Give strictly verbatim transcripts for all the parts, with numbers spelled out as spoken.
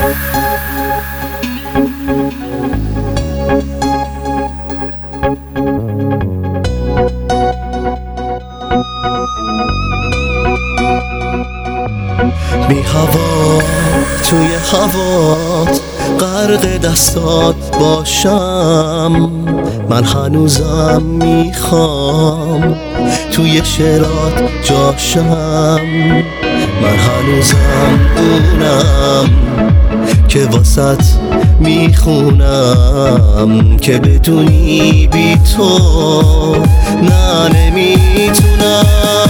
بی هوا توی هوات غرق دستات باشم، من هنوزم میخوام توی شعرات جاشم، من هنوزم اونم که واسط میخونم که بدونی بی تو نه نمیتونم.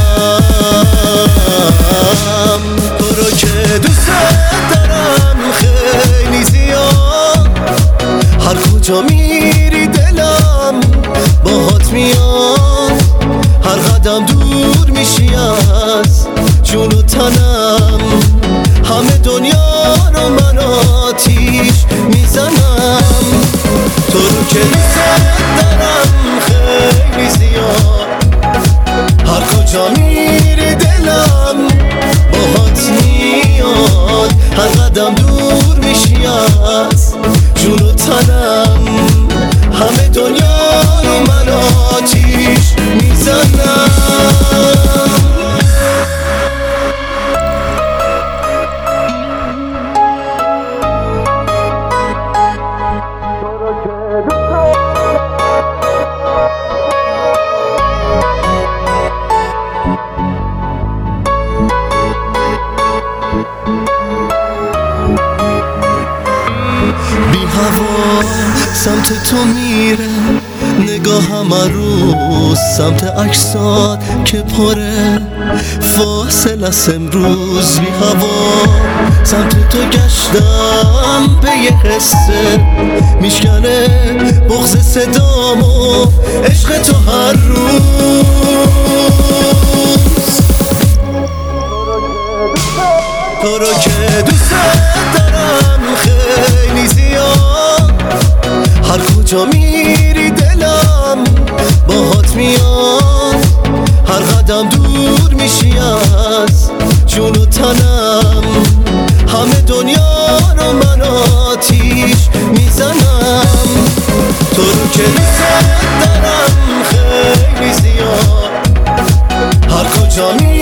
تو رو که دوست دارم خیلی زیاد، هر کجا میری دلم باهات میاد، هر قدم دور میشی از جون و تنم، همه دنیا رو من آتیش میزنم. تو رو که دوست دارم خیلی زیاد، هر کجا میری دلم باهات میاد، هر قدم دور میشی از جون و تنم، همه دنیا رو من آتیش میزنم. بی هوا سمت تو میره نگاهم، هر روز سمت عکسات که پره فاصله است امروز. بی هوا سمت تو گشتم به یه حسه میشکنه بغض صدام و عشق تو هر روز. تو رو که دوست دارم خیلی زیاد، هر کجا میری دلم باهات میاد، هر قدم دور میشی از جون و تنم، همه دنیا رو من آتیش میزنم. تو رو که دوست دارم خیلی زیاد، هر کجا میری